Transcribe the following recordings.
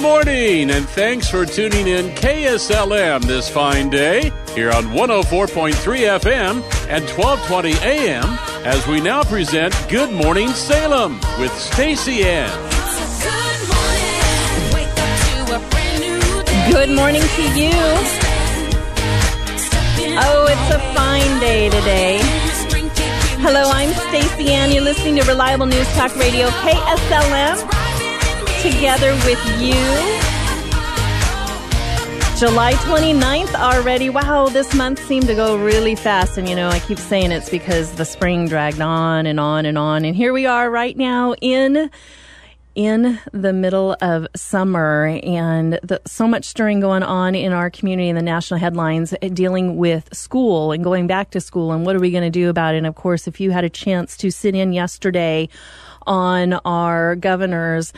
morning, and thanks for tuning in KSLM this fine day here on 104.3 FM and 1220 AM as we now present Good Morning Salem with Stacey Ann. Good morning to you. Oh, it's a fine day today. Hello, I'm Stacey Ann. You're listening to Reliable News Talk Radio, KSLM. Together with you. July 29th already. Wow, this month seemed to go really fast. And, you know, I keep saying it's because the spring dragged on and on and on. And here we are right now in the middle of summer, and so much stirring going on in our community in the national headlines dealing with school and going back to school and what are we going to do about it. And, of course, if you had a chance to sit in yesterday on our governor's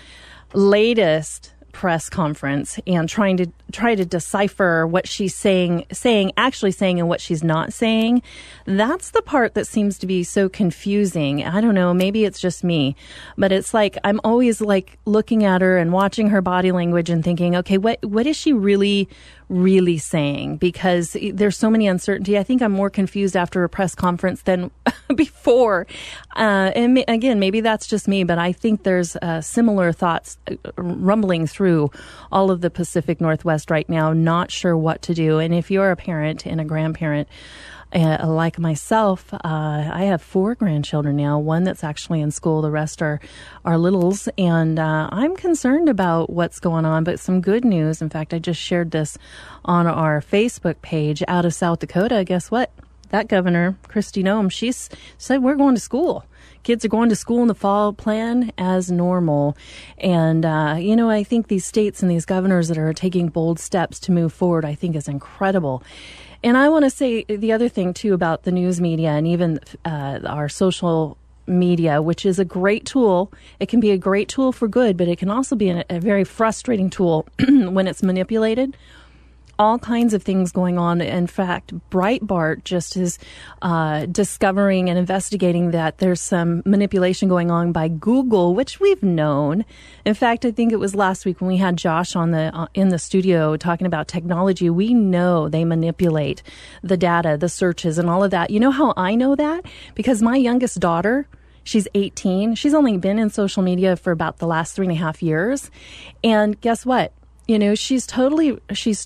latest press conference and try to decipher what she's saying and what she's not saying, that's the part that seems to be so confusing. I don't know, maybe it's just me, but it's like I'm always like looking at her and watching her body language and thinking, okay, what is she really saying? Because there's so many uncertainty. I think I'm more confused after a press conference than before. And again, maybe that's just me, but I think there's similar thoughts rumbling through all of the Pacific Northwest right now, not sure what to do. And if you're a parent and a grandparent, like myself, I have 4 grandchildren now, one that's actually in school, the rest are littles, and I'm concerned about what's going on, but some good news. In fact, I just shared this on our Facebook page out of South Dakota. Guess what? That governor, Kristi Noem, she said we're going to school. Kids are going to school in the fall, plan as normal. And, I think these states and these governors that are taking bold steps to move forward, I think is incredible. And I want to say the other thing, too, about the news media and even our social media, which is a great tool. It can be a great tool for good, but it can also be a very frustrating tool when it's manipulated. All kinds of things going on. In fact, Breitbart just is discovering and investigating that there's some manipulation going on by Google, which we've known. In fact, I think it was last week when we had Josh on in the studio talking about technology. We know they manipulate the data, the searches, and all of that. You know how I know that? Because my youngest daughter, she's 18. She's only been in social media for about the last 3.5 years. And guess what? You know, she's totally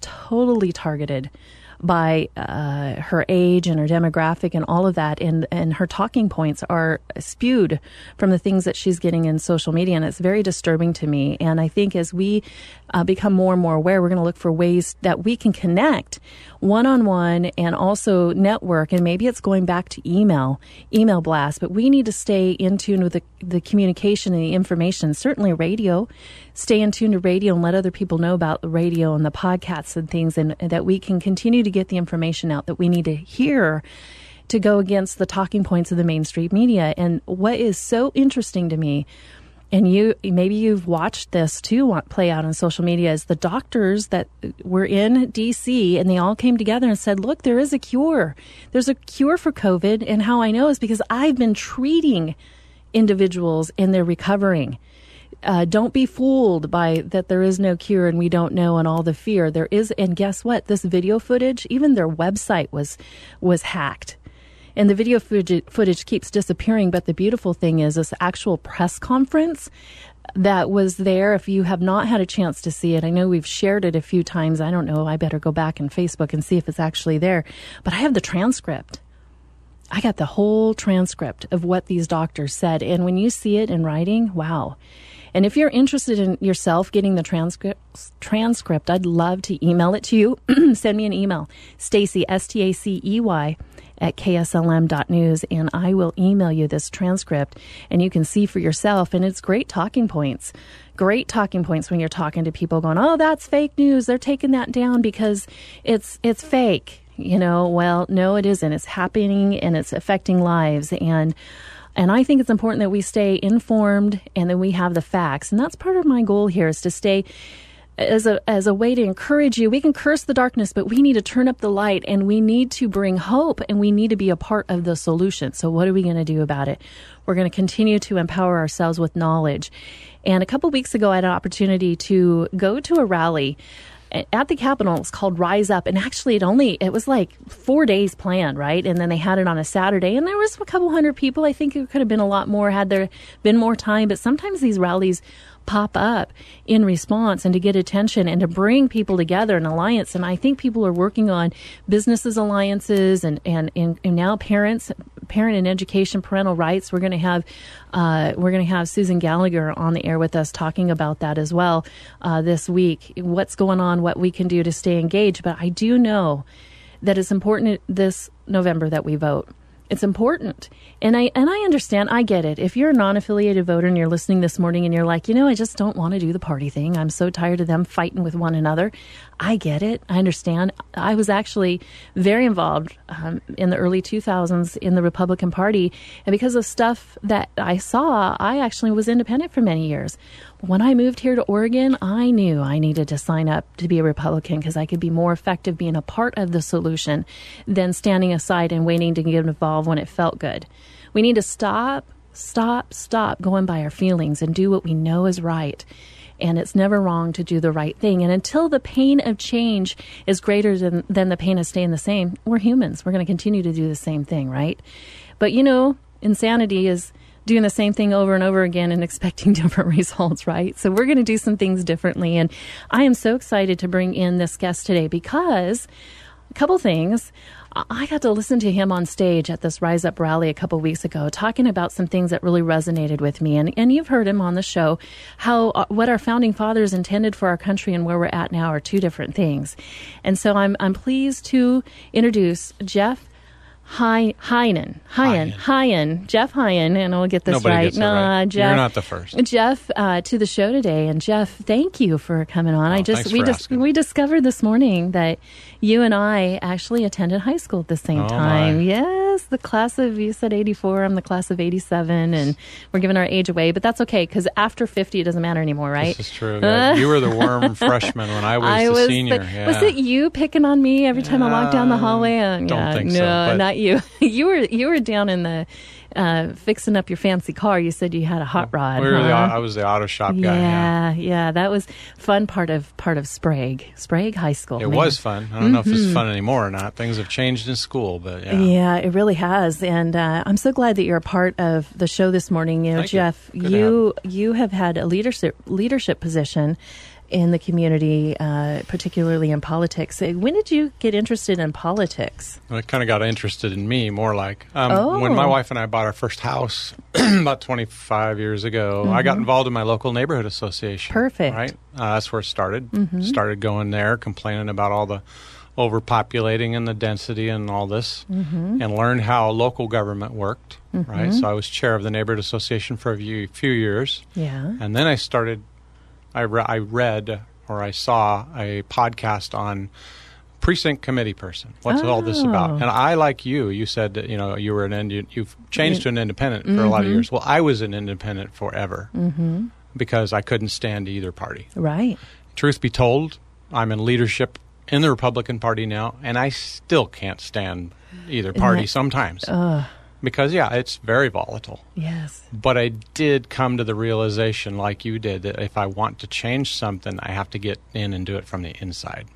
targeted by her age and her demographic and all of that, and her talking points are spewed from the things that she's getting in social media, and it's very disturbing to me. And I think as we become more and more aware, we're going to look for ways that we can connect one-on-one and also network, and maybe it's going back to email blast, but we need to stay in tune with the communication and the information. Certainly radio, stay in tune to radio and let other people know about the radio and the podcasts and things, and that we can continue to get the information out that we need to hear to go against the talking points of the mainstream media. And what is so interesting to me, and maybe you've watched this too play out on social media, is the doctors that were in D.C. and they all came together and said, look, there is a cure. There's a cure for COVID. And how I know is because I've been treating individuals and they're recovering. Don't be fooled by that there is no cure and we don't know and all the fear. There is, and guess what? This video footage, even their website was hacked. And the video footage keeps disappearing. But the beautiful thing is this actual press conference that was there. If you have not had a chance to see it, I know we've shared it a few times. I don't know. I better go back on Facebook and see if it's actually there. But I have the transcript. I got the whole transcript of what these doctors said. And when you see it in writing, wow. And if you're interested in yourself getting the transcript, I'd love to email it to you. Send me an email, Stacey, Stacey, at kslm.news, and I will email you this transcript, and you can see for yourself. And it's great talking points. Great talking points when you're talking to people going, oh, that's fake news. They're taking that down because it's fake. You know, well, no, it isn't. It's happening and it's affecting lives. And I think it's important that we stay informed and that we have the facts. And that's part of my goal here, is to stay as a way to encourage you. We can curse the darkness, but we need to turn up the light, and we need to bring hope, and we need to be a part of the solution. So what are we going to do about it? We're going to continue to empower ourselves with knowledge. And a couple weeks ago, I had an opportunity to go to a rally at the Capitol. It's called Rise Up. And actually, it was like 4 days planned, right? And then they had it on a Saturday. And there was a couple hundred people. I think it could have been a lot more had there been more time. But sometimes these rallies pop up in response and to get attention and to bring people together in alliance. And I think people are working on businesses alliances and now parent and education, parental rights. We're going to have Susan Gallagher on the air with us talking about that as well this week. What's going on, what we can do to stay engaged. But I do know that it's important this November that we vote. It's important. And I understand. I get it. If you're a non-affiliated voter and you're listening this morning and you're like, I just don't want to do the party thing. I'm so tired of them fighting with one another. I get it. I understand. I was actually very involved in the early 2000s in the Republican Party. And because of stuff that I saw, I actually was independent for many years. When I moved here to Oregon, I knew I needed to sign up to be a Republican because I could be more effective being a part of the solution than standing aside and waiting to get involved when it felt good. We need to stop going by our feelings and do what we know is right. And it's never wrong to do the right thing. And until the pain of change is greater than the pain of staying the same, we're humans. We're going to continue to do the same thing, right? But, insanity is doing the same thing over and over again and expecting different results, right? So we're going to do some things differently. And I am so excited to bring in this guest today because a couple things. I got to listen to him on stage at this Rise Up rally a couple weeks ago, talking about some things that really resonated with me. And you've heard him on the show, how what our founding fathers intended for our country and where we're at now are two different things. And so I'm pleased to introduce Jeff Heinen, Jeff Heinen, and I'll get this Nobody right. Gets it right. Jeff, you're not the first. Jeff, to the show today, and Jeff, thank you for coming on. Thanks for asking. We discovered this morning that you and I actually attended high school at the same time. My. Yes, the class of, you said 84, I'm the class of 87, and we're giving our age away, but that's okay because after 50, it doesn't matter anymore, right? This is true. Yeah. You were the worm freshman when I was the senior. Was it you picking on me every time I walked down the hallway? Don't think so. No, not you. You were down in the fixing up your fancy car. You said you had a hot rod. I was the auto shop guy. Yeah. That was fun part of Sprague High School. It was fun. I don't know if it's fun anymore or not. Things have changed in school, but yeah. Yeah, it really has. And I'm so glad that you're a part of the show this morning. Thank Jeff, you have had a leadership position in the community, particularly in politics. When did you get interested in politics? Well, it kind of got interested in me, more like when my wife and I bought our first house about 25 years ago, I got involved in my local neighborhood association. Perfect. Right? That's where it started. Started going there, complaining about all the overpopulating and the density and all this, and learned how local government worked. Right? So I was chair of the neighborhood association for a few years. Yeah. And then I started... I read or I saw a podcast on precinct committee person. What's all this about? And I, like you said that, you were you've changed to an independent for a lot of years. Well, I was an independent forever because I couldn't stand either party. Right. Truth be told, I'm in leadership in the Republican Party now, and I still can't stand either party sometimes. Because, it's very volatile. Yes. But I did come to the realization, like you did, that if I want to change something, I have to get in and do it from the inside.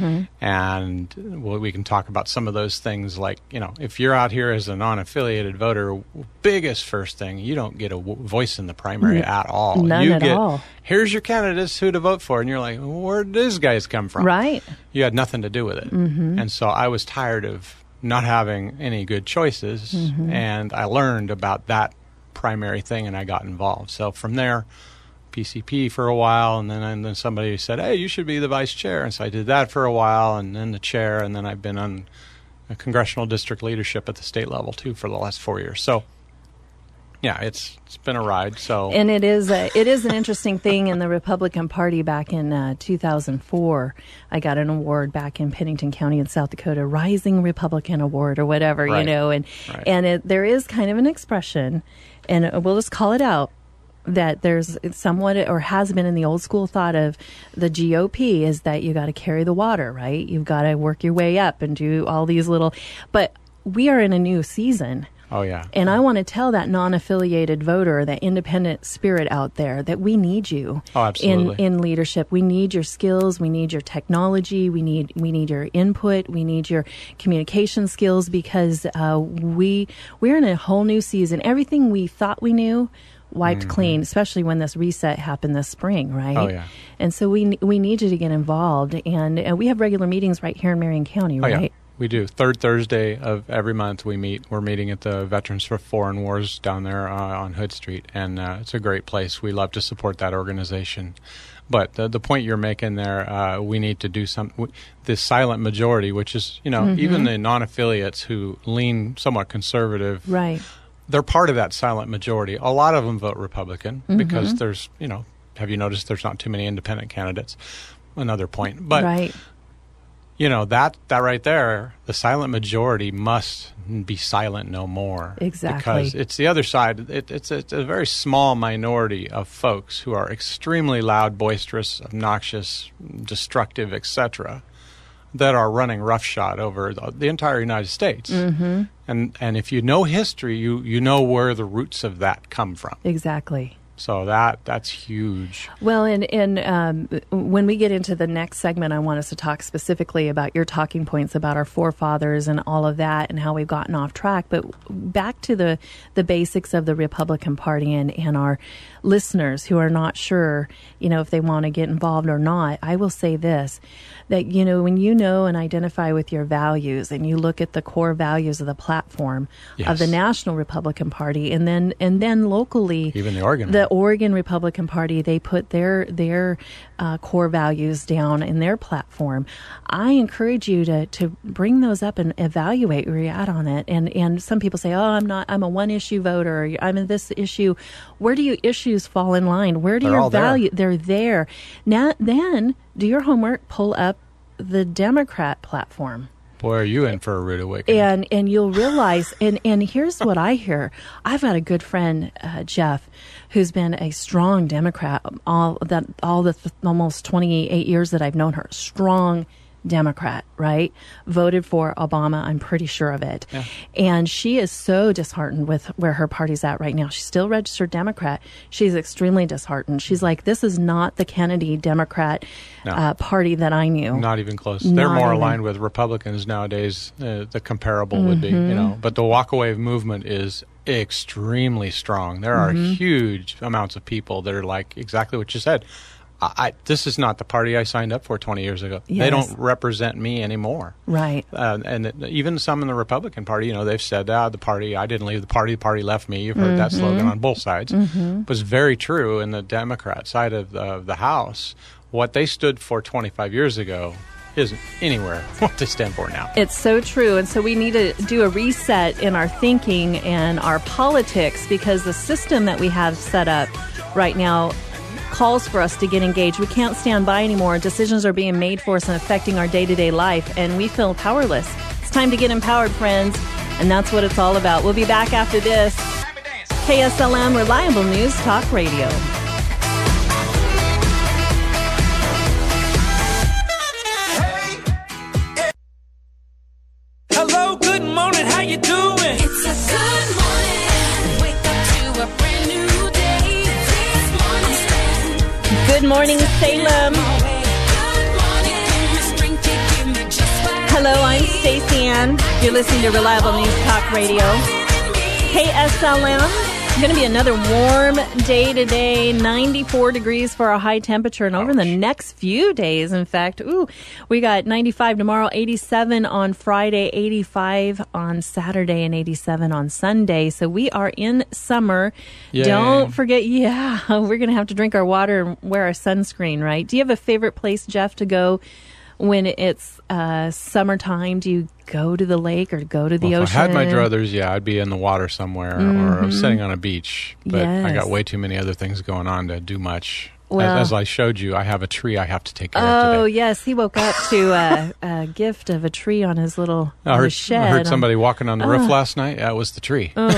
And we can talk about some of those things like, if you're out here as a non-affiliated voter, biggest first thing, you don't get a voice in the primary at all. None at all. Here's your candidates who to vote for. And you're like, where did these guys come from? Right. You had nothing to do with it. And so I was tired of not having any good choices, and I learned about that primary thing, and I got involved. So from there, PCP for a while, and then somebody said, hey, you should be the vice chair. And so I did that for a while, and then the chair, and then I've been on a congressional district leadership at the state level, too, for the last 4 years. So, it's been a ride. So, and it is an interesting thing in the Republican Party. Back in 2004, I got an award back in Pennington County in South Dakota, Rising Republican Award or whatever, and there is kind of an expression, and we'll just call it out. that there's somewhat, or has been in the old school thought of the GOP, is that you got to carry the water, right? You've got to work your way up and do all these little, but we are in a new season. Oh, yeah. And I want to tell that non-affiliated voter, that independent spirit out there, that we need you in leadership. We need your skills. We need your technology. We need your input. We need your communication skills, because we're in a whole new season. Everything we thought we knew wiped clean, especially when this reset happened this spring, right? Oh, yeah. And so we need you to get involved. And we have regular meetings right here in Marion County, right? Oh, yeah. We do. Third Thursday of every month we meet. We're meeting at the Veterans for Foreign Wars down there on Hood Street, and it's a great place. We love to support that organization. But the point you're making there, we need to do something. This silent majority, which is, even the non-affiliates who lean somewhat conservative, right? They're part of that silent majority. A lot of them vote Republican because there's, have you noticed there's not too many independent candidates? Another point. But right. That right there, the silent majority must be silent no more. Exactly. Because it's the other side. It's a very small minority of folks who are extremely loud, boisterous, obnoxious, destructive, etc., that are running roughshod over the entire United States. And if you know history, you know where the roots of that come from. Exactly. So that's huge. Well, and when we get into the next segment, I want us to talk specifically about your talking points about our forefathers and all of that and how we've gotten off track. But back to the basics of the Republican Party and our listeners who are not sure, if they want to get involved or not. I will say this, that, when you know and identify with your values and you look at the core values of the platform of the National Republican Party, and then locally, even the Oregon Republican Party, they put their core values down in their platform. I encourage you to bring those up and evaluate where you're at on it. And some people say, I'm a one issue voter, or I'm in this issue. Where do your issues fall in line? Where do your value? They're there. Now, then do your homework, pull up the Democrat platform. Boy, are you in for a rude awakening. And you'll realize, and here's what I hear. I've got a good friend, Jeff, who's been a strong Democrat all the almost 28 years that I've known her. Strong Democrat, right? Voted for Obama, I'm pretty sure of it. Yeah. And she is so disheartened with where her party's at right now. She's still registered Democrat. She's extremely disheartened. She's like, this is not the Kennedy Democrat party that I knew. Not even close. They're more aligned with Republicans nowadays. The comparable would be, But the walk-away movement is extremely strong. There are huge amounts of people that are like exactly what you said. This is not the party I signed up for 20 years ago. Yes. They don't represent me anymore. Right. And even some in the Republican Party, they've said, the party, I didn't leave the party left me. You've heard that slogan on both sides. It was very true in the Democrat side of the House. What they stood for 25 years ago isn't anywhere what they stand for now. It's so true. And so we need to do a reset in our thinking and our politics, because the system that we have set up right now calls for us to get engaged. We can't stand by anymore. Decisions are being made for us and affecting our day-to-day life, and we feel powerless. It's time to get empowered, friends, and that's what it's all about. We'll be back after this. KSLM, Reliable News Talk Radio. Hello, good morning, how you doing? It's a good morning. Wake up to a brand new day. This morning. Good morning, Salem. Hello, I'm Stacey Ann. You're listening to Reliable News Talk Radio. KSLM. It's going to be another warm day today. 94 degrees for a high temperature. And over the next few days, in fact, we got 95 tomorrow, 87 on Friday, 85 on Saturday, and 87 on Sunday. So we are in summer. Yay. Don't forget, we're going to have to drink our water and wear our sunscreen, right? Do you have a favorite place, Jeff, to go when it's summertime? Do you go to the lake or go to the ocean? If I had my druthers, I'd be in the water somewhere or sitting on a beach. But I got way too many other things going on to do much. Well, as I showed you, I have a tree I have to take care of today. Oh, yes. He woke up to a gift of a tree on his little shed. I heard somebody walking on the roof last night. That was the tree. Oh,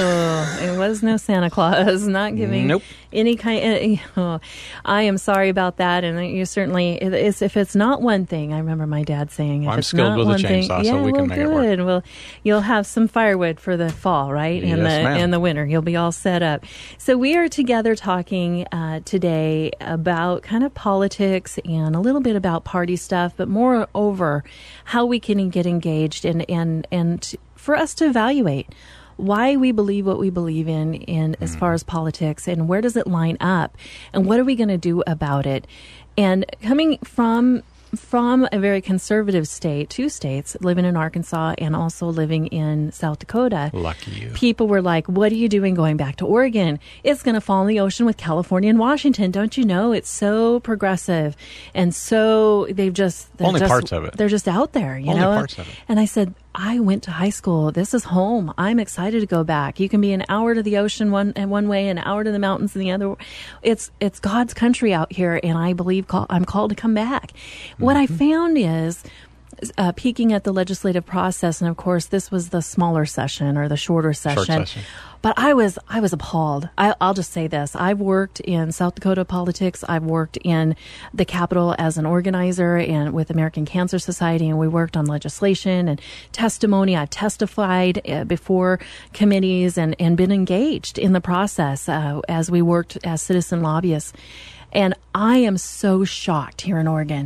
it was no Santa Claus, not giving Nope. any kind. I am sorry about that, and you certainly, if it's not one thing, I remember my dad saying, if I'm it's skilled not with a one thing, chainsaw, so we can make it work. good. Well, you'll have some firewood for the fall, right? Yes, ma'am. In the winter, you'll be all set up. So we are together talking today about kind of politics and a little bit about party stuff, but moreover, how we can get engaged and for us to evaluate why we believe what we believe in as far as politics, and where does it line up, and what are we going to do about it. And coming from a very conservative state, 2 states, living in Arkansas and also living in South Dakota. Lucky you. People were like, what are you doing going back to Oregon? It's going to fall in the ocean with California and Washington. Don't you know? It's so progressive. And so they're Only just, parts of it. They're just out there, you Only know? parts of it. And I said, I went to high school. This is home. I'm excited to go back. You can be an hour to the ocean one way, an hour to the mountains in the other. It's God's country out here, and I believe I'm called to come back. What I found is, peeking at the legislative process, and of course this was the smaller session or the shorter session. But I was appalled. I'll just say this. I've worked in South Dakota politics. I've worked in the Capitol as an organizer and with American Cancer Society, and we worked on legislation and testimony. I've testified before committees and been engaged in the process as we worked as citizen lobbyists. And I am so shocked here in Oregon.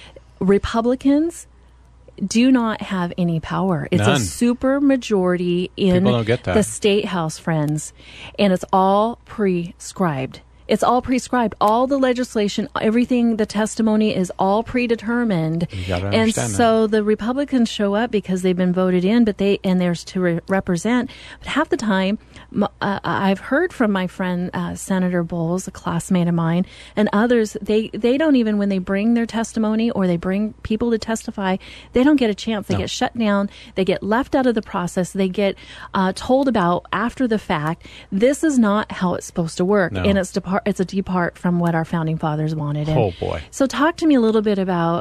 Republicans do not have any power. It's None. a super majority in People don't get that. the state house, friends, and it's all prescribed. It's all prescribed. All the legislation, everything, the testimony is all predetermined. You gotta And understand so the Republicans show up because they've been voted in, but there's to represent. But half the time, I've heard from my friend Senator Bowles, a classmate of mine, and others. They don't even, when they bring their testimony or they bring people to testify, they don't get a chance. They get shut down. They get left out of the process. They get told about after the fact. This is not how it's supposed to work, No. and it's a depart from what our founding fathers wanted. And Oh, boy. So talk to me a little bit about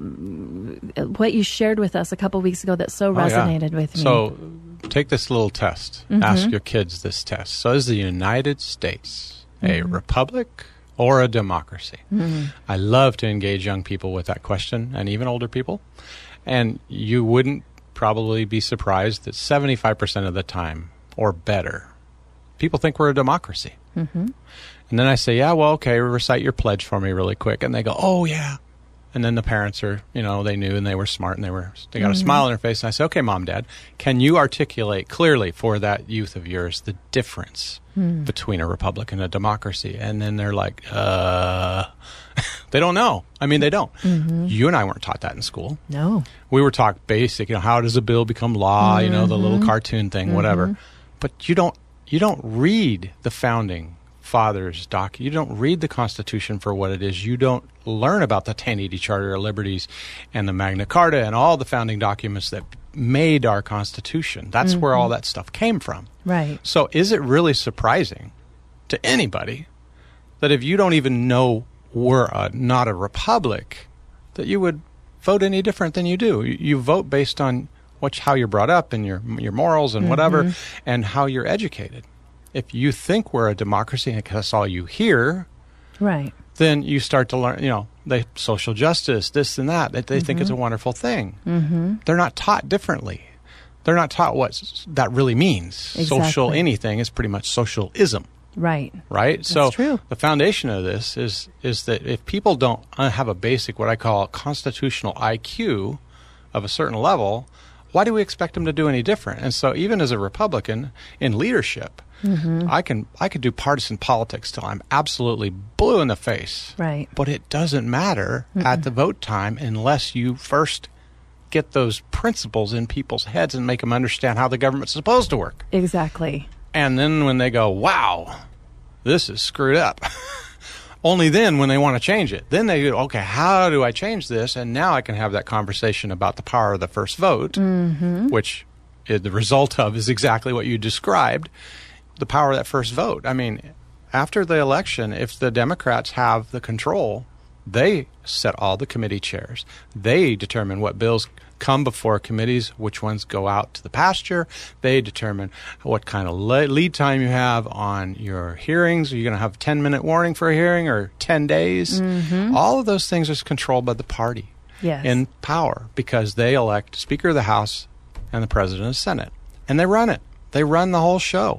what you shared with us a couple weeks ago that so resonated with me. So take this little test. Ask your kids this test. So is the United States a republic or a democracy? I love to engage young people with that question, and even older people. And you wouldn't probably be surprised that 75% of the time or better, people think we're a democracy. And then I say, yeah, well, okay, recite your pledge for me really quick. And they go, oh, yeah. And then the parents are, they knew and they were smart and they got a smile on their face. And I say, okay, Mom, Dad, can you articulate clearly for that youth of yours the difference between a republic and a democracy? And then they're like, they don't know. I mean, they don't. You and I weren't taught that in school. No. We were taught basic, how does a bill become law, the little cartoon thing, whatever. But you don't read the founding fathers' doc. You don't read the Constitution for what it is. You don't learn about the 1080 Charter of Liberties and the Magna Carta and all the founding documents that made our Constitution. That's where all that stuff came from. Right. So is it really surprising to anybody that if you don't even know we're not a republic, that you would vote any different than you do? You vote based on how you're brought up and your morals and whatever, and how you're educated. If you think we're a democracy and that's all you hear, Right. then you start to learn, the social justice, this and that. They think it's a wonderful thing. They're not taught differently. They're not taught what that really means. Exactly. Social anything is pretty much socialism. Right. Right? So true. the foundation of this is that if people don't have a basic, what I call constitutional IQ of a certain level, why do we expect them to do any different? And so even as a Republican in leadership, I could do partisan politics till I'm absolutely blue in the face. Right. But it doesn't matter at the vote time unless you first get those principles in people's heads and make them understand how the government's supposed to work. Exactly. And then when they go, wow, this is screwed up, only then when they want to change it, then they go, okay, how do I change this? And now I can have that conversation about the power of the first vote, which the result of is exactly what you described, the power of that first vote. I mean, after the election, if the Democrats have the control, they set all the committee chairs. They determine what bills come before committees, which ones go out to the pasture. They determine what kind of lead time you have on your hearings. Are you going to have a 10-minute warning for a hearing or 10 days? All of those things are controlled by the party in power, because they elect Speaker of the House and the President of the Senate. And they run it. They run the whole show.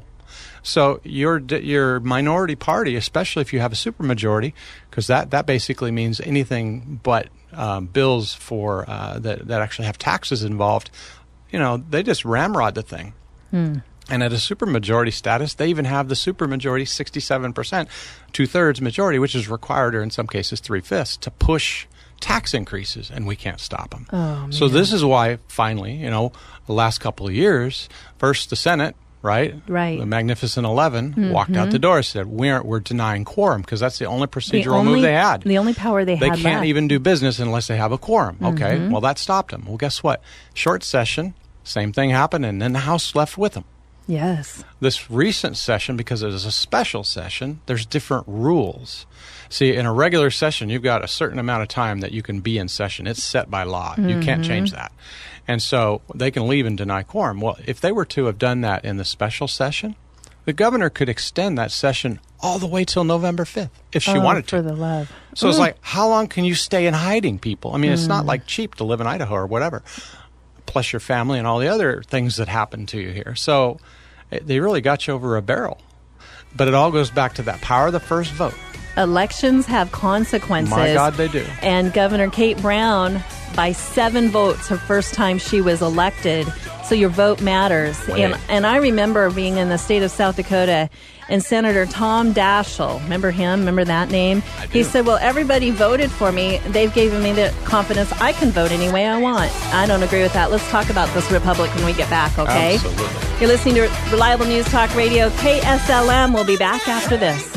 So your minority party, especially if you have a supermajority, because that basically means anything but bills for that actually have taxes involved, they just ramrod the thing. And at a supermajority status, they even have the supermajority, 67%, 2/3 majority, which is required, or in some cases 3/5, to push tax increases, and we can't stop them. So this is why finally, the last couple of years, first the Senate, right? The Magnificent 11 walked out the door and said, we're denying quorum, because that's the only procedural move they had. The only power they had They can't left. even do business unless they have a quorum. Okay, well, that stopped them. Well, guess what? Short session, same thing happened, and then the House left with them. Yes. This recent session, because it is a special session, there's different rules. See, in a regular session, you've got a certain amount of time that you can be in session. It's set by law. You can't change that. And so they can leave and deny quorum. Well, if they were to have done that in the special session, the governor could extend that session all the way till November 5th if she wanted to. For the love. So it's like, how long can you stay in hiding, people? I mean, it's not like cheap to live in Idaho or whatever, plus your family and all the other things that happen to you here. So they really got you over a barrel. But it all goes back to that power of the first vote. Elections have consequences. My God, they do. And Governor Kate Brown, by 7 votes, her first time she was elected. So your vote matters. And I remember being in the state of South Dakota, and Senator Tom Daschle, remember him? Remember that name? He said, well, everybody voted for me. They've given me the confidence I can vote any way I want. I don't agree with that. Let's talk about this Republic when we get back, okay? Absolutely. You're listening to Reliable News Talk Radio, KSLM. We'll be back after this.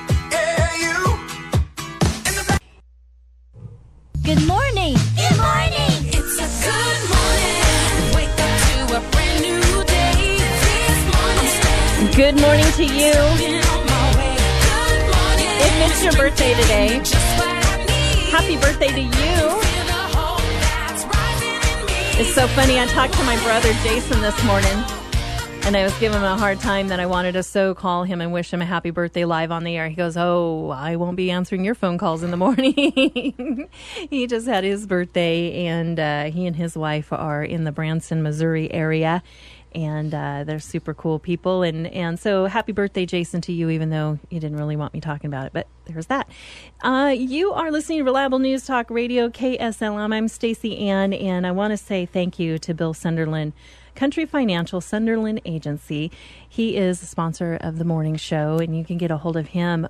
Good morning. Good morning. It's a good morning. Wake up to a brand new day. This morning. Good morning to you. Been on my way. Good morning. If it's your birthday today, Just what I need. happy birthday to you. Feel the hope that's rising in me. It's so funny. I talked to my brother Jason this morning, and I was giving him a hard time that I wanted to so call him and wish him a happy birthday live on the air. He goes, oh, I won't be answering your phone calls in the morning. He just had his birthday, and he and his wife are in the Branson, Missouri area, and they're super cool people. And so happy birthday, Jason, to you, even though you didn't really want me talking about it. But there's that. You are listening to Reliable News Talk Radio, KSLM. I'm Stacey Ann, and I want to say thank you to Bill Sunderland, Country Financial Sunderland Agency. He is a sponsor of the morning show, and you can get a hold of him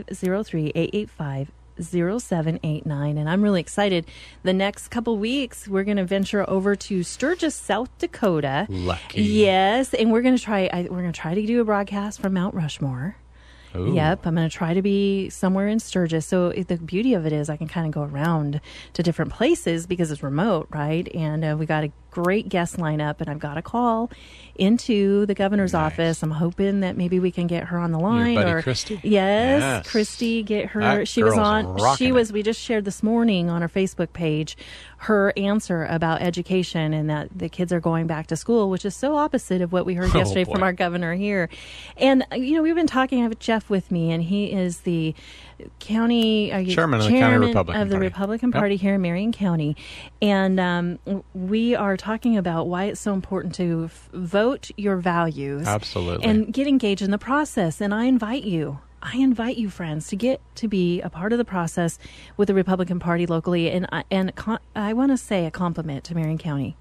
503-885-0789. And I'm really excited. The next couple weeks, we're going to venture over to Sturgis, South Dakota. Lucky. Yes, and we're going to try to do a broadcast from Mount Rushmore. Ooh. Yep, I'm going to try to be somewhere in Sturgis. So the beauty of it is I can kind of go around to different places because it's remote, right? And we got a great guest lineup, and I've got a call into the governor's office. I'm hoping that maybe we can get her on the line. Your buddy Christy? Yes, Christy, get her. That She was girl's on. rocking it. We just shared this morning on our Facebook page her answer about education and that the kids are going back to school, which is so opposite of what we heard yesterday boy. from our governor here. And we've been talking. I have Jeff with me, and he is the Chairman of the County Republican of the Party. Republican Party here in Marion County, and we are talking about why it's so important to vote your values. Absolutely. And get engaged in the process. And I invite you, friends, to get to be a part of the process with the Republican Party locally. And I want to say a compliment to Marion County.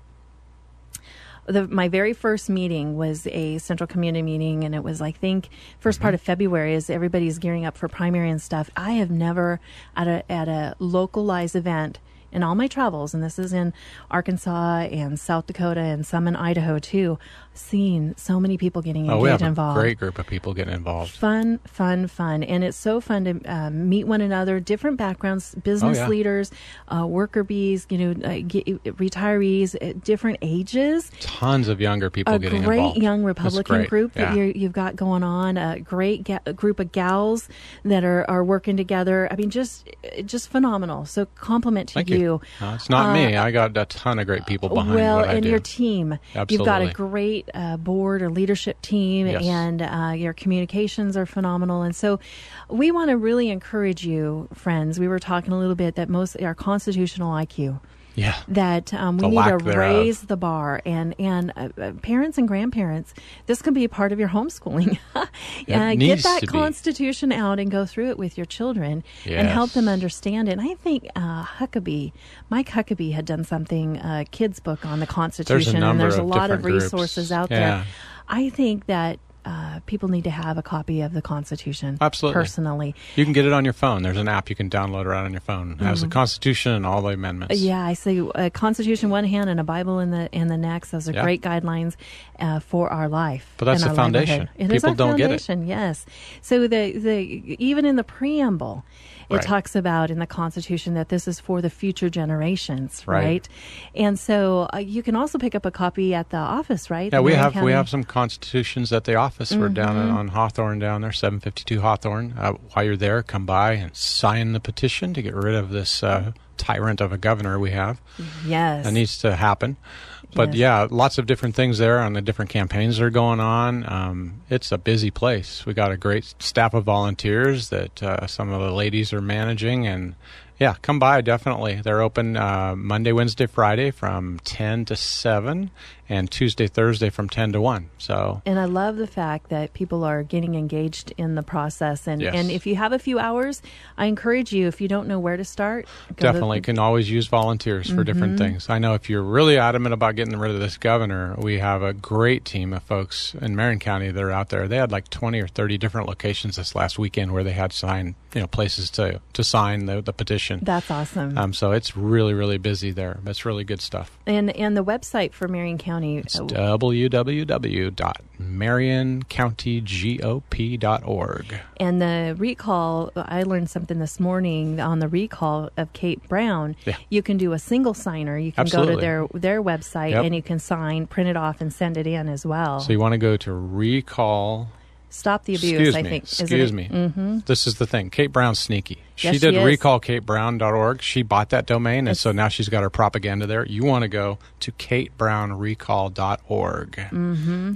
My very first meeting was a central community meeting, and it was, I think, first part of February as everybody's gearing up for primary and stuff. I have never at a localized event in all my travels, and this is in Arkansas and South Dakota and some in Idaho too, seen so many people getting engaged, we have involved. a great group of people getting involved. Fun. And it's so fun to meet one another, different backgrounds, business leaders, worker bees, retirees, different ages. Tons of younger people getting A involved. great young It's Republican great. group Yeah. that you've got going on, a great group of gals that are working together. I mean, just phenomenal. So compliment to Thank you. do. No, it's not me. I got a ton of great people behind Well, what I and do. your team. Absolutely. You've got a great board or leadership team, Yes. and your communications are phenomenal. And so we want to really encourage you, friends. We were talking a little bit that our constitutional IQ. Yeah. That we The need to lack thereof. raise the bar, and parents and grandparents, this can be a part of your homeschooling. Get needs that to be. Constitution out and go through it with your children and help Yes. them understand it. And I think Mike Huckabee had done something, kids book on the Constitution, and number there's a of lot of different groups. resources out Yeah. there. I think that people need to have a copy of the Constitution. Absolutely. Personally. You can get it on your phone. There's an app you can download right on your phone. It has the Constitution and all the amendments. Yeah, I say a Constitution one hand and a Bible in the next. Those are Yeah. great guidelines for our life. But that's and the our foundation. livelihood. It is People our don't get it. foundation, yes. So the even in the preamble, it Right. talks about in the Constitution that this is for the future generations, Right. right? And so you can also pick up a copy at the office, right? Yeah, The we Marion have County- some constitutions at the office. We're down on Hawthorne down there, 752 Hawthorne. While you're there, come by and sign the petition to get rid of this tyrant of a governor we have. Yes. That needs to happen. But Yes. yeah, lots of different things there on the different campaigns that are going on. It's a busy place. We got a great staff of volunteers that some of the ladies are managing, and yeah, come by, definitely. They're open Monday, Wednesday, Friday from 10 to 7, and Tuesday, Thursday from 10 to 1. So And I love the fact that people are getting engaged in the process. And, Yes. and if you have a few hours, I encourage you, if you don't know where to start, go to- definitely can always use volunteers for different things. I know if you're really adamant about getting rid of this governor, we have a great team of folks in Marion County that are out there. They had like 20 or 30 different locations this last weekend where they had places to sign the petition. That's awesome. So it's really, really busy there. That's really good stuff. And the website for Marion County, It's www.marioncountygop.org. and the recall, I learned something this morning on the recall of Kate Brown. Yeah. You can do a single signer. You can Absolutely. go to their website Yep. and you can sign, print it off, and send it in as well. So you want to go to recall. Stop the abuse, Excuse I me. think. Excuse me. Mm-hmm. This is the thing. Kate Brown's sneaky. She Yes, did she is. recallkatebrown.org. She bought that domain, and so now she's got her propaganda there. You want to go to katebrownrecall.org. Mm-hmm.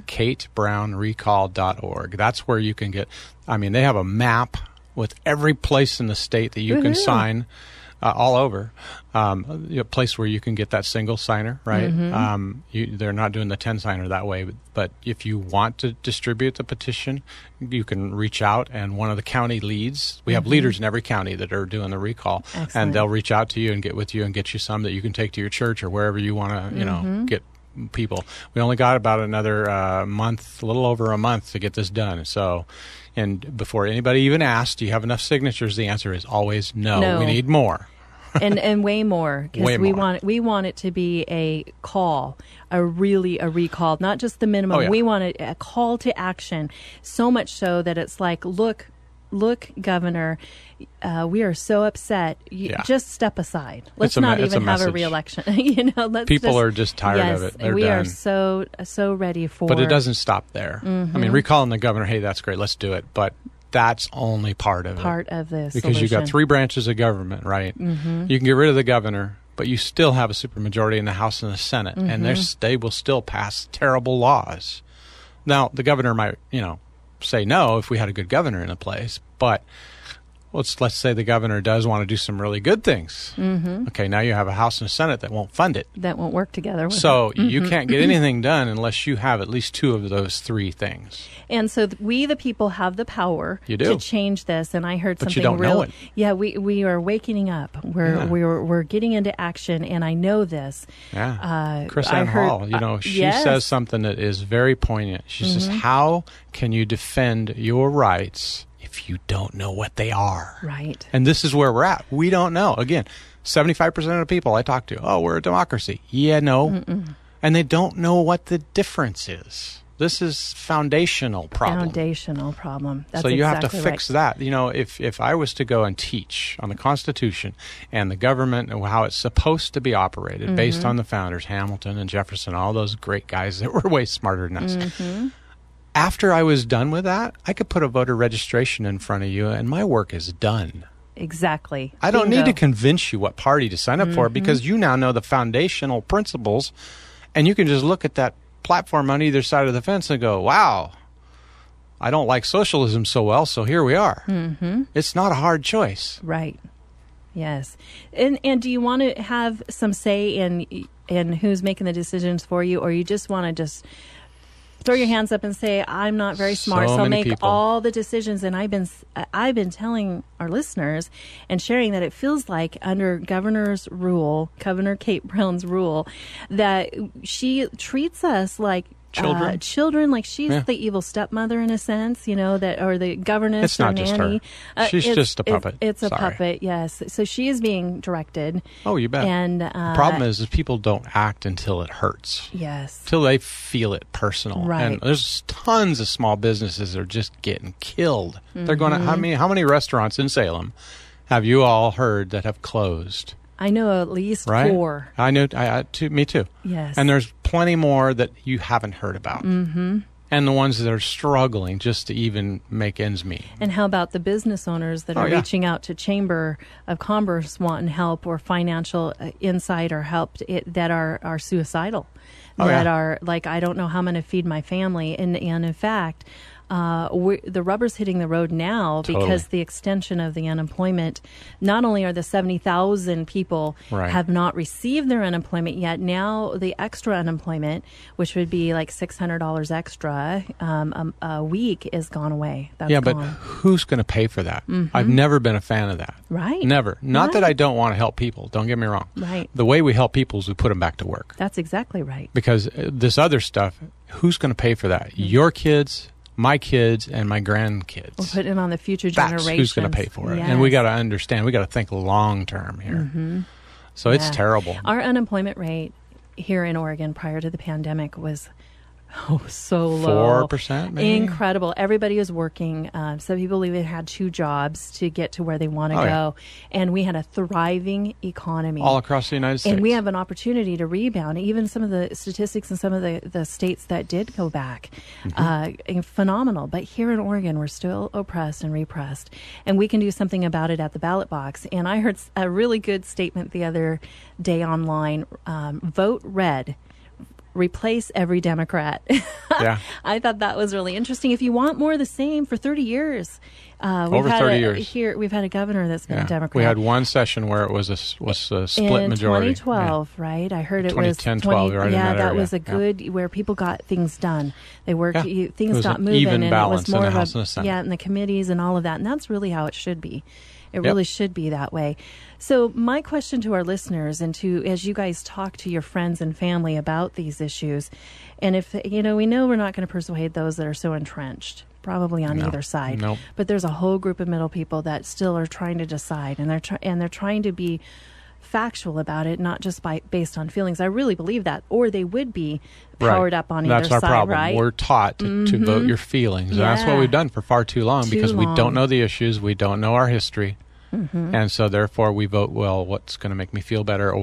katebrownrecall.org. That's where you can get, they have a map with every place in the state that you can Woohoo. sign. All over, a place where you can get that single signer, right? They're not doing the 10 signer that way, but if you want to distribute the petition, you can reach out, and one of the county leads, we have leaders in every county that are doing the recall, Excellent. and they'll reach out to you and get with you and get you some that you can take to your church or wherever you want to, get people. We only got about another a little over a month to get this done, so. And before anybody even asked, do you have enough signatures? The answer is always no. No. We need more. and way more, Way because more. we want it to be a call, a recall, not just the minimum. Oh, yeah. We want a call to action, so much so that it's like, look, Governor, we are so upset. Yeah. Just step aside. Let's It's a not it's a even have a message. re-election. Let's People are just tired of it. They're we are done. so ready for. But it doesn't stop there. Recalling the governor, hey, that's great, let's do it. But that's only part of part of the because you've got solution. 3 branches of government, right? Mm-hmm. You can get rid of the governor, but you still have a supermajority in the House and the Senate, and they will still pass terrible laws. Now, the governor might, say no if we had a good governor in a place, but let's say the governor does want to do some really good things. Mm-hmm. Okay, now you have a House and a Senate that won't fund it. That won't work together. With So you can't get anything done unless you have at least 2 of those 3 things. And so we, the people, have the power You do. to change this. And I heard But something you don't real. know it. Yeah, we are wakening up. We're getting into action, and I know this. Yeah. Chris I Ann heard- Hall, she yes. says something that is very poignant. She says, how can you defend your rights if you don't know what they are? Right. And this is where we're at. We don't know. Again, 75% of the people I talk to, we're a democracy. Yeah, no. Mm-mm. And they don't know what the difference is. This is foundational problem. Foundational problem. That's so you have to exactly fix right. that. If I was to go and teach on the Constitution and the government and how it's supposed to be operated based on the founders, Hamilton and Jefferson, all those great guys that were way smarter than us. After I was done with that, I could put a voter registration in front of you and my work is done. Exactly. I don't need Bingo. to convince you what party to sign up for because you now know the foundational principles, and you can just look at that platform on either side of the fence and go, wow, I don't like socialism so well, so here we are. Mm-hmm. It's not a hard choice. Right. Yes. And do you want to have some say in who's making the decisions for you, or you just want to just throw your hands up and say, I'm not very smart, so many make people. all the decisions? And I've been telling our listeners and sharing that it feels like under Governor Kate Brown's rule, that she treats us like children, like she's the evil stepmother in a sense, or the governess It's not or just nanny. her. She's just a puppet. It's a Sorry. puppet, yes. So she is being directed. Oh, you bet. And the problem is people don't act until it hurts. yes. Until they feel it personal. Right. And there's tons of small businesses that are just getting killed. They're going to, how many restaurants in Salem have you all heard that have closed? I know at least Right? 4. I know, me too. Yes. And there's plenty more that you haven't heard about. Mm-hmm. And the ones that are struggling just to even make ends meet. And how about the business owners that are reaching out to Chamber of Commerce wanting help or financial insight or help that are suicidal, that are like, I don't know how I'm going to feed my family. And in fact, the rubber's hitting the road now because the extension of the unemployment, not only are the 70,000 people have not received their unemployment yet, now the extra unemployment, which would be like $600 extra a week, is gone away. That's but gone. who's going to pay for that? I've never been a fan of that. Right. Never. Not that Right. I don't want to help people. Don't get me wrong. Right. The way we help people is we put them back to work. That's exactly right. Because this other stuff, who's going to pay for that? Your kids, my kids, and my grandkids. We'll put it on the future That's generations. who's going to pay for it. Yes. And we got to understand, we got to think long term here. So it's terrible. Our unemployment rate here in Oregon prior to the pandemic was so low. 4%, maybe? Incredible. Everybody was working. Some people even had 2 jobs to get to where they want to go. yeah. And we had a thriving economy. All across the United States. And we have an opportunity to rebound. Even some of the statistics in some of the states that did go back, phenomenal. But here in Oregon, we're still oppressed and repressed. And we can do something about it at the ballot box. And I heard a really good statement the other day online, vote red. Replace every Democrat. Yeah. I thought that was really interesting. If you want more of the same, for 30 years, Over 30 years. Here we've had a governor that's been a Democrat. We had one session where it was a split in majority. 2012, right? I heard it was 2010, 12, right in yeah, that that area. was a good where people got things done. They worked, Yeah. It things was got an moving, even and it balance was in more the of House and the Senate. in the committees and all of that. And that's really how it should be. It really should be that way. So my question to our listeners and as you guys talk to your friends and family about these issues, and if, we know we're not going to persuade those that are so entrenched, probably on either side. Nope. But there's a whole group of middle people that still are trying to decide, and they're trying to be factual about it, not just based on feelings. I really believe that, or they would be powered up on That's either our side, problem. right? We're taught to vote your feelings. And that's what Yeah. we've done for far too long because we long. don't know the issues. We don't know our history. And so therefore we vote, well, what's going to make me feel better?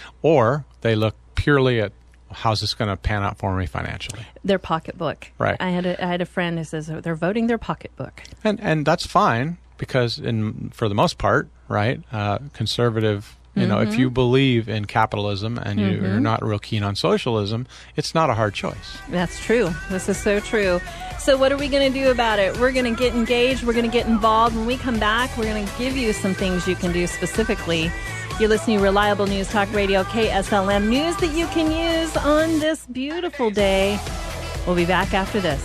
Or they look purely at how's this going to pan out for me financially. Their pocketbook. Right. I had a friend who says they're voting their pocketbook. And that's fine because for the most part, right, conservative, if you believe in capitalism and you're not real keen on socialism, it's not a hard choice. That's true. This is so true. So what are we going to do about it? We're going to get engaged. We're going to get involved. When we come back, we're going to give you some things you can do specifically. You're listening to Reliable News Talk Radio, KSLM, news that you can use on this beautiful day. We'll be back after this.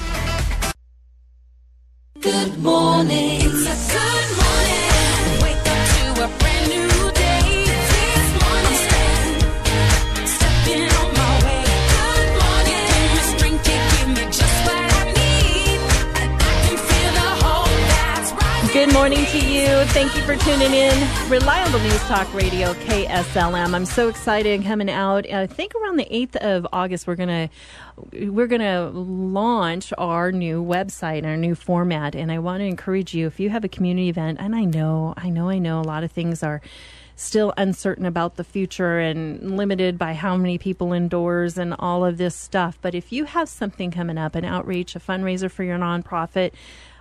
Good morning. It's a good morning. Wake up to a brand new day. This morning, stepping on my way. Good morning. Give me strength to give me just what I need. And I can feel the hope that's rising. Good morning to you. Thank you for tuning in. Reliable News Talk Radio, KSLM. I'm so excited coming out. I think around the 8th of August, we're going to launch our new website, our new format. And I want to encourage you, if you have a community event, and I know a lot of things are still uncertain about the future and limited by how many people indoors and all of this stuff. But if you have something coming up, an outreach, a fundraiser for your nonprofit,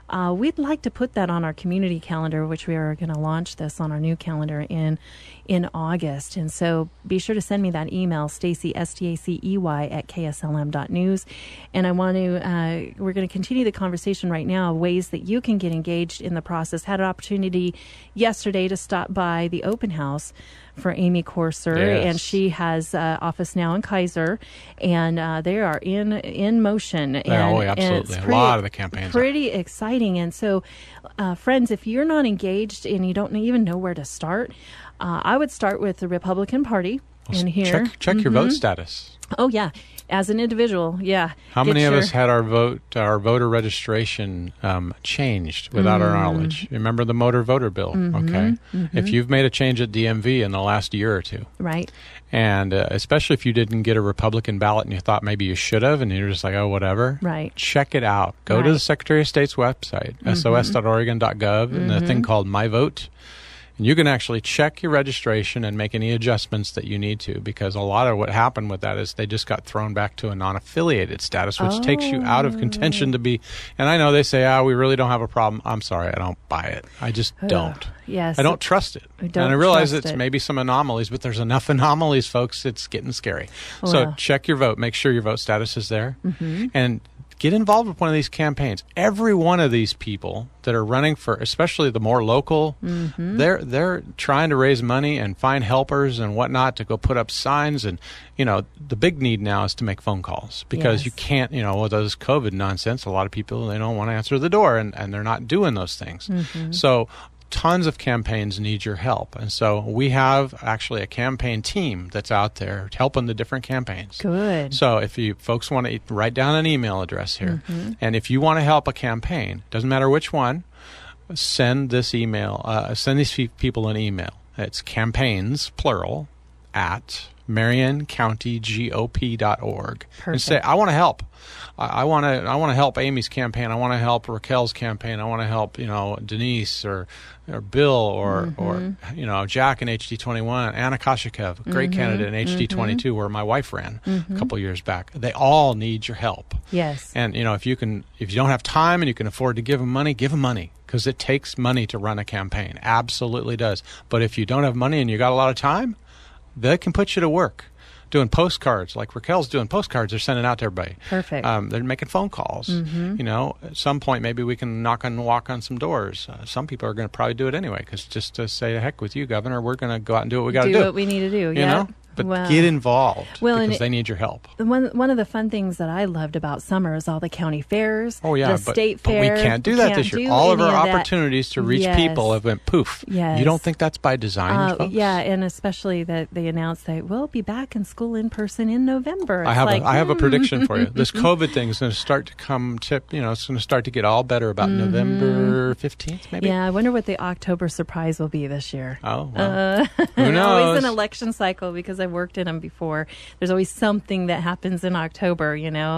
we'd like to put that on our community calendar, which we are going to launch this on our new calendar in August. And so be sure to send me that email, Stacey, STACEY at KSLM.news. And I want to, we're going to continue the conversation right now, ways that you can get engaged in the process. Had an opportunity yesterday to stop by the open house for Amy Corser, Yes. and she has office now in Kaiser, and they are in motion. And, oh, yeah, and absolutely. it's A lot of the campaigns are. pretty exciting. And so, friends, if you're not engaged and you don't even know where to start, I would start with the Republican Party in here. Check your vote status. Oh, yeah. As an individual, yeah. How Get many of your- us had our voter registration changed without our knowledge? Remember the motor voter bill? Okay. If you've made a change at DMV in the last year or two, Right. and especially if you didn't get a Republican ballot and you thought maybe you should have, and you're just like, oh, whatever. Right. Check it out. Go to Right. the Secretary of State's website, sos.oregon.gov, and the thing called My Vote. And you can actually check your registration and make any adjustments that you need to, because a lot of what happened with that is they just got thrown back to a non-affiliated status, which takes you out of contention to be. And I know they say, we really don't have a problem. I'm sorry, I don't buy it. I just don't. Yes. I don't trust it. I don't and I realize trust it's it. maybe some anomalies, but there's enough anomalies, folks. It's getting scary. So Well. check your vote. Make sure your vote status is there. And get involved with one of these campaigns. Every one of these people that are running for, especially the more local, they're trying to raise money and find helpers and whatnot to go put up signs. And, the big need now is to make phone calls, because Yes. you can't, with this COVID nonsense, a lot of people, they don't want to answer the door, and they're not doing those things. So tons of campaigns need your help. And so we have actually a campaign team that's out there helping the different campaigns. Good. So if you folks want to write down an email address here, and if you want to help a campaign, doesn't matter which one, send this email, send these people an email. It's campaigns, plural, at MarionCountyGOP.org. And Perfect. say, I want to help. I want to help Amy's campaign. I want to help Raquel's campaign. I want to help, Denise or Bill or Jack in HD21, Anna Koshikev, a great candidate in HD22 where my wife ran a couple years back. They all need your help. Yes. And if you don't have time and you can afford to give them money, because it takes money to run a campaign. Absolutely does. But if you don't have money and you got a lot of time, they can put you to work doing postcards, like Raquel's doing postcards. They're sending out to everybody. Perfect. They're making phone calls. At some point, maybe we can walk on some doors. Some people are going to probably do it anyway, because just to say, heck with you, Governor, we're going to go out and do what we got to do. Do what we need to do. Yeah. But Well- get involved, Well, and because it- they need your help. One of the fun things that I loved about summer is all the county fairs. Oh, yeah, the but state we fair. can't do that this Can't year. do All of any our that. opportunities to reach Yes. people have went poof. Yes. You don't think that's by design, folks? Yeah, and especially that they announced that we'll be back in school in person in November. I It's have a prediction for you. This COVID thing is going to start to it's going to start to get all better about November 15th, maybe? Yeah, I wonder what the October surprise will be this year. Oh, well. Who Always knows? an election cycle, because I've worked in them before. There's always something that happens in October,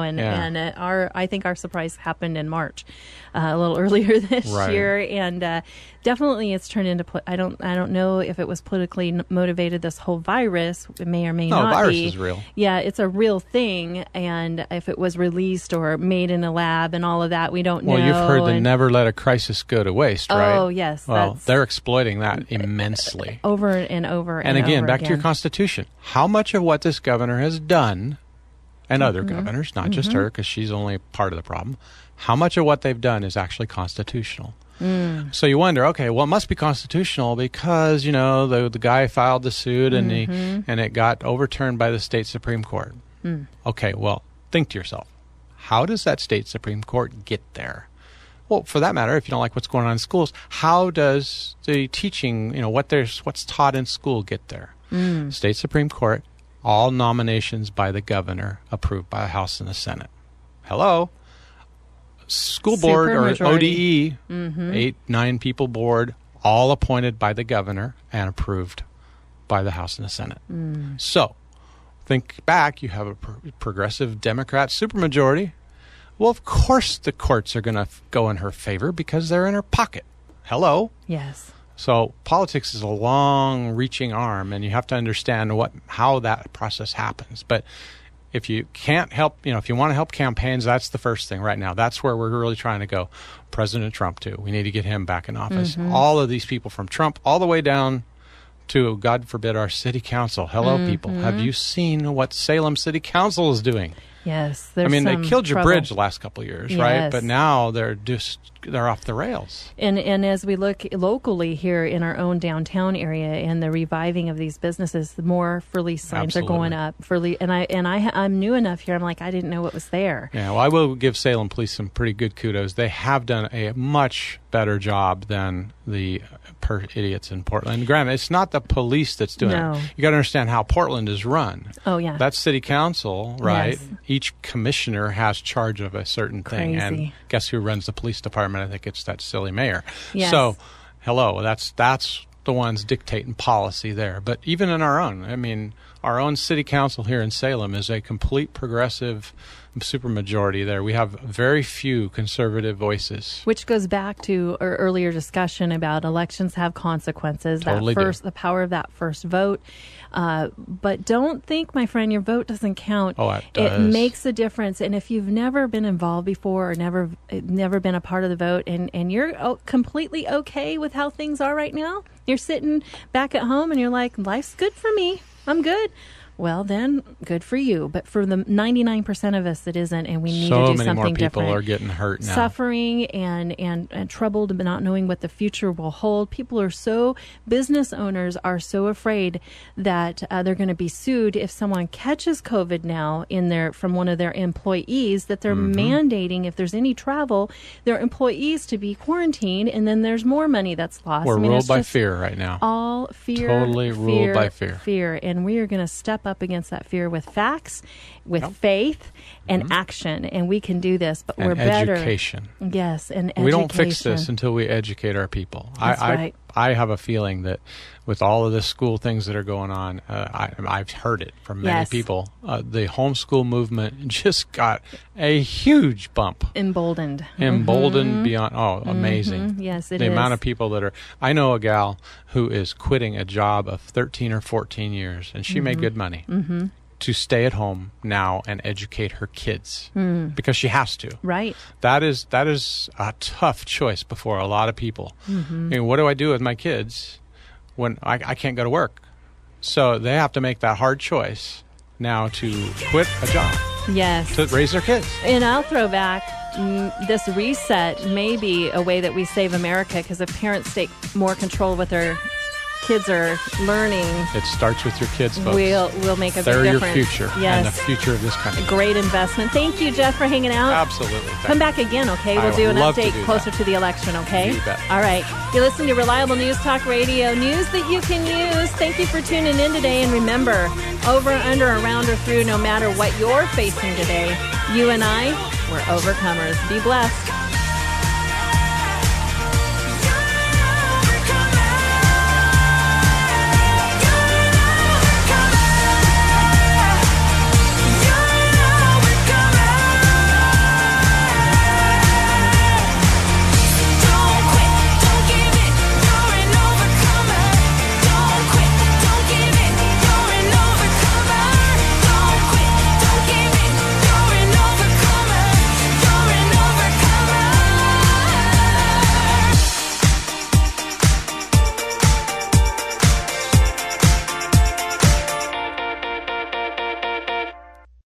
and I think our surprise happened in March, a little earlier this Right. year, and definitely it's turned into. I don't know if it was politically motivated. This whole virus, it may or may No, not virus be. is real. Yeah, it's a real thing, and if it was released or made in a lab and all of that, we don't know. Well, you've heard the and never let a crisis go to waste, right? Oh, yes, Well, that's- they're exploiting that immensely. over and over And again, over back to your again. Constitution. How much of what this governor has done, and other governors, not just her, because she's only part of the problem, how much of what they've done is actually constitutional? So you wonder, okay, well, it must be constitutional because, the guy filed the suit and it got overturned by the state Supreme Court. Okay, well, think to yourself, how does that state Supreme Court get there? Well, for that matter, if you don't like what's going on in schools, how does the teaching, what's taught in school get there? State Supreme Court, all nominations by the governor, approved by the House and the Senate. Hello? School board or Supermajority. ODE, 8-9 people board, all appointed by the governor and approved by the House and the Senate. So, think back, you have a progressive Democrat supermajority. Well, of course the courts are going to go in her favor because they're in her pocket. Hello? Yes. So politics is a long-reaching arm, and you have to understand how that process happens. But if you can't help, if you want to help campaigns, that's the first thing right now. That's where we're really trying to go. President Trump, too. We need to get him back in office. All of these people from Trump all the way down to, God forbid, our city council. Hello, people. Have you seen what Salem City Council is doing? Yes, I mean, they some killed your trouble. bridge the last couple of years, right? Yes. But now they're off the rails. And as we look locally here in our own downtown area and the reviving of these businesses, the more for lease signs are going up. I'm new enough here. I'm like, I didn't know it was there. Yeah, well, I will give Salem Police some pretty good kudos. They have done a much better job than the idiots in Portland. Granted, it's not the police that's doing No. it. You got to understand how Portland is run. Oh, yeah. That's city council, right? Yes. Each commissioner has charge of a certain thing. And Crazy. guess who runs the police department? I think it's that silly mayor. Yes. So, hello, that's the ones dictating policy there. But even in our own, our own city council here in Salem is a complete progressive supermajority there. We have very few conservative voices. Which goes back to our earlier discussion about elections have consequences. Totally do. The power of that first vote. But don't think, my friend, your vote doesn't count. Oh, it It does. makes a difference. And if you've never been involved before or never been a part of the vote and you're completely okay with how things are right now, you're sitting back at home and you're like, life's good for me. I'm good. Well, then, good for you. But for the 99% of us, it isn't, and we need to do something So many more people different. are getting hurt now. Suffering and troubled, but not knowing what the future will hold. Business owners are so afraid that they're going to be sued if someone catches COVID now from one of their employees, that they're mandating, if there's any travel, their employees to be quarantined, and then there's more money that's lost. We're ruled it's by just fear right now. all fear. Totally ruled by fear. Fear. And we are going to step up against that fear with facts, with faith, and action. And we can do this, but we're And better. education. Yes, and education. We don't fix this until we educate our people. That's right. I have a feeling that with all of the school things that are going on, I've heard it from many Yes. people. The homeschool movement just got a huge bump. Emboldened. Emboldened beyond, amazing. Yes, it the is. amount of people that are, I know a gal who is quitting a job of 13 or 14 years, and she made good money to stay at home now and educate her kids because she has to. Right. That is a tough choice before a lot of people. I mean, what do I do with my kids when I can't go to work? So they have to make that hard choice now to quit a job Yes. to raise their kids. And I'll throw back, this reset may be a way that we save America, because if parents take more control with their kids are learning, It starts with your kids, folks. we'll make a They're big your difference. future Yes. and the future of this country. Great investment. Thank you, Jeff, for hanging out. Absolutely. Come back again, okay? I We'll do would an love to update do closer that. to the election, okay? You bet. All right. You're listening to Reliable News Talk Radio, news that you can use. Thank you for tuning in today. And remember, over, under, around, or through, no matter what you're facing today, you and I, we're overcomers. Be blessed.